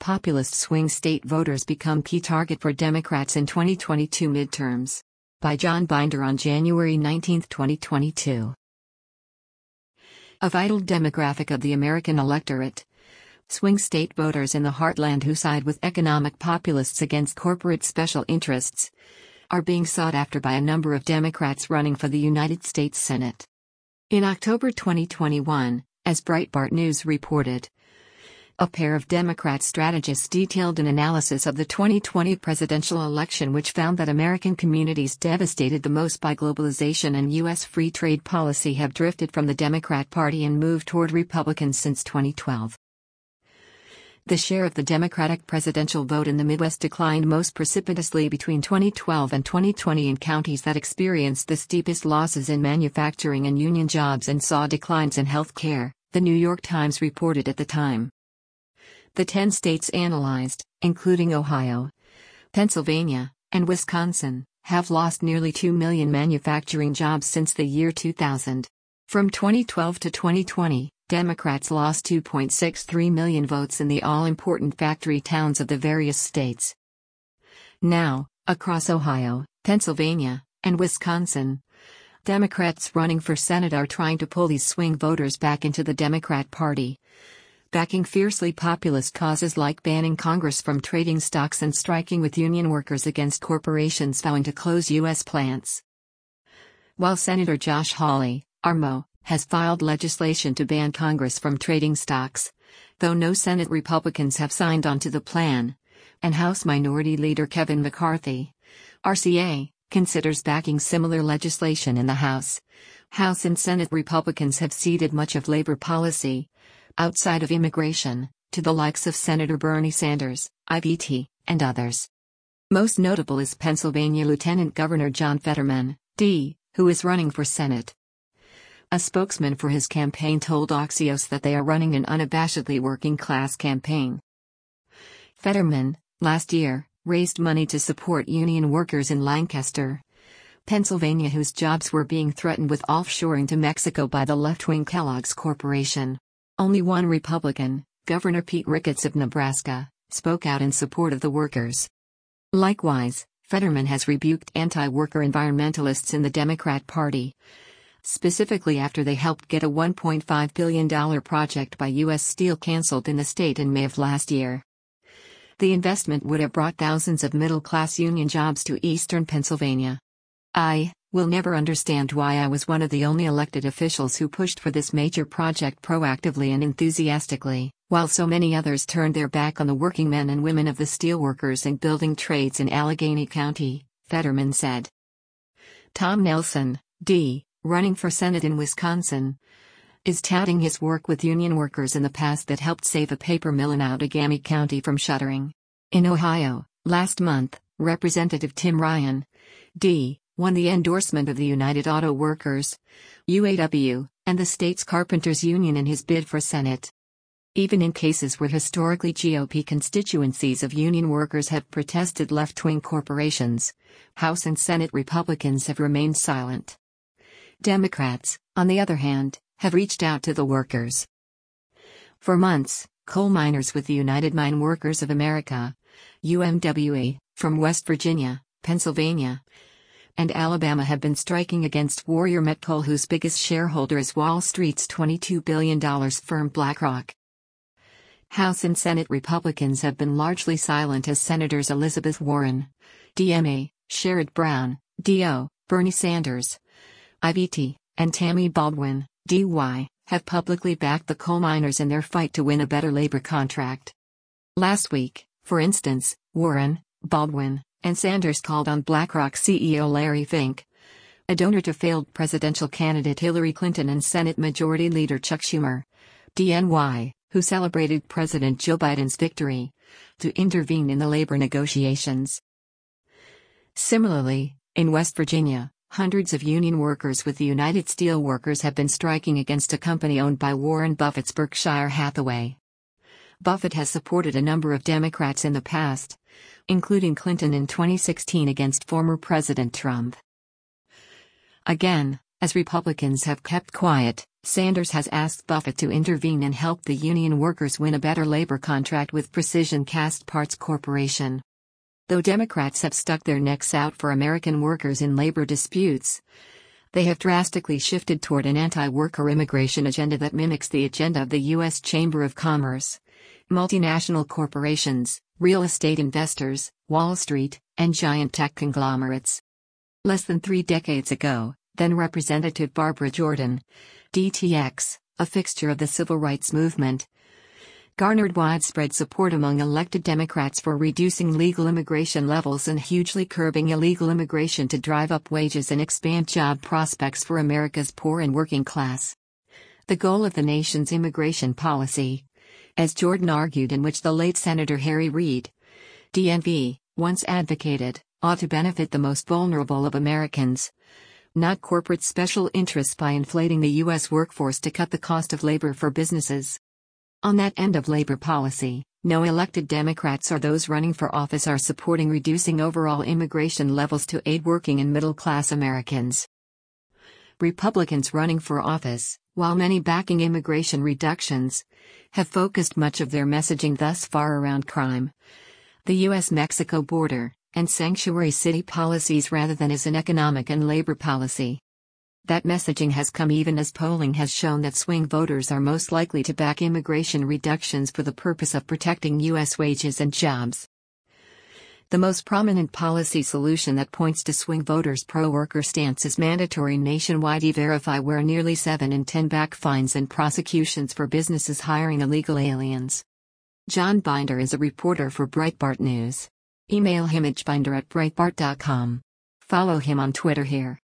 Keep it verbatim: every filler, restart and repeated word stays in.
populist swing state voters become key target for Democrats in twenty twenty-two midterms. By John Binder on January nineteenth, twenty twenty-two. A vital demographic of the American electorate. Swing state voters in the heartland who side with economic populists against corporate special interests are being sought after by a number of Democrats running for the United States Senate. In October twenty twenty-one, as Breitbart News reported, a pair of Democrat strategists detailed an analysis of the twenty twenty presidential election which found that American communities devastated the most by globalization and U S free trade policy have drifted from the Democrat Party and moved toward Republicans since twenty twelve. The share of the Democratic presidential vote in the Midwest declined most precipitously between twenty twelve and twenty twenty in counties that experienced the steepest losses in manufacturing and union jobs and saw declines in health care, The New York Times reported at the time. The ten states analyzed, including Ohio, Pennsylvania, and Wisconsin, have lost nearly two million manufacturing jobs since the year two thousand. From twenty twelve to twenty twenty, Democrats lost two point six three million votes in the all-important factory towns of the various states. Now, across Ohio, Pennsylvania, and Wisconsin, Democrats running for Senate are trying to pull these swing voters back into the Democrat Party, backing fiercely populist causes like banning Congress from trading stocks and striking with union workers against corporations vowing to close U S plants. While Senator Josh Hawley, R M O, has filed legislation to ban Congress from trading stocks, though no Senate Republicans have signed on to the plan, and House Minority Leader Kevin McCarthy, R C A, considers backing similar legislation in the House. House and Senate Republicans have ceded much of labor policy, outside of immigration, to the likes of Senator Bernie Sanders, I V T, and others. Most notable is Pennsylvania Lieutenant Governor John Fetterman, D, who is running for Senate. A spokesman for his campaign told Axios that they are running an unabashedly working-class campaign. Fetterman, last year, raised money to support union workers in Lancaster, Pennsylvania, whose jobs were being threatened with offshoring to Mexico by the left-wing Kellogg's Corporation. Only one Republican, Governor Pete Ricketts of Nebraska, spoke out in support of the workers. Likewise, Fetterman has rebuked anti-worker environmentalists in the Democrat Party, specifically after they helped get a one point five billion dollars project by U S Steel canceled in the state in May of last year. The investment would have brought thousands of middle-class union jobs to eastern Pennsylvania. I will never understand why I was one of the only elected officials who pushed for this major project proactively and enthusiastically, while so many others turned their back on the working men and women of the steelworkers and building trades in Allegheny County, Fetterman said. Tom Nelson, D, running for Senate in Wisconsin, is touting his work with union workers in the past that helped save a paper mill in Outagamie County from shuttering. In Ohio, last month, Representative Tim Ryan, D, won the endorsement of the United Auto Workers, U A W, and the state's carpenters union in his bid for Senate. Even in cases where historically G O P constituencies of union workers have protested left-wing corporations, House and Senate Republicans have remained silent. Democrats, on the other hand, have reached out to the workers. For months, coal miners with the United Mine Workers of America, U M W A, from West Virginia, Pennsylvania, and Alabama have been striking against Warrior Met Coal, whose biggest shareholder is Wall Street's twenty-two billion dollars firm BlackRock. House and Senate Republicans have been largely silent as Senators Elizabeth Warren, D M A, Sherrod Brown, D O, Bernie Sanders, I V T, and Tammy Baldwin, D Y, have publicly backed the coal miners in their fight to win a better labor contract. Last week, for instance, Warren, Baldwin, and Sanders called on BlackRock C E O Larry Fink, a donor to failed presidential candidate Hillary Clinton, and Senate Majority Leader Chuck Schumer, D N Y, who celebrated President Joe Biden's victory, to intervene in the labor negotiations. Similarly, in West Virginia, hundreds of union workers with the United Steelworkers have been striking against a company owned by Warren Buffett's Berkshire Hathaway. Buffett has supported a number of Democrats in the past, including Clinton in twenty sixteen against former President Trump. Again, As Republicans have kept quiet, Sanders has asked Buffett to intervene and help the union workers win a better labor contract with Precision Cast Parts Corporation. Though Democrats have stuck their necks out for American workers in labor disputes, they have drastically shifted toward an anti-worker immigration agenda that mimics the agenda of the U S Chamber of Commerce, multinational corporations, real estate investors, Wall Street, and giant tech conglomerates. Less than three decades ago, then Representative Barbara Jordan, D T X, a fixture of the civil rights movement, garnered widespread support among elected Democrats for reducing legal immigration levels and hugely curbing illegal immigration to drive up wages and expand job prospects for America's poor and working class. The goal of the nation's immigration policy, as Jordan argued, in which the late Senator Harry Reid, D N V, once advocated, ought to benefit the most vulnerable of Americans, not corporate special interests by inflating the U S workforce to cut the cost of labor for businesses. On that end of labor policy, no elected Democrats or those running for office are supporting reducing overall immigration levels to aid working and middle-class Americans. Republicans running for office, while many backing immigration reductions, have focused much of their messaging thus far around crime, the U S Mexico border, and sanctuary city policies rather than as an economic and labor policy. That messaging has come even as polling has shown that swing voters are most likely to back immigration reductions for the purpose of protecting U S wages and jobs. The most prominent policy solution that points to swing voters' pro-worker stance is mandatory nationwide E-Verify, where nearly seven in ten back fines and prosecutions for businesses hiring illegal aliens. John Binder is a reporter for Breitbart News. Email him at binder at breitbart dot com. Follow him on Twitter here.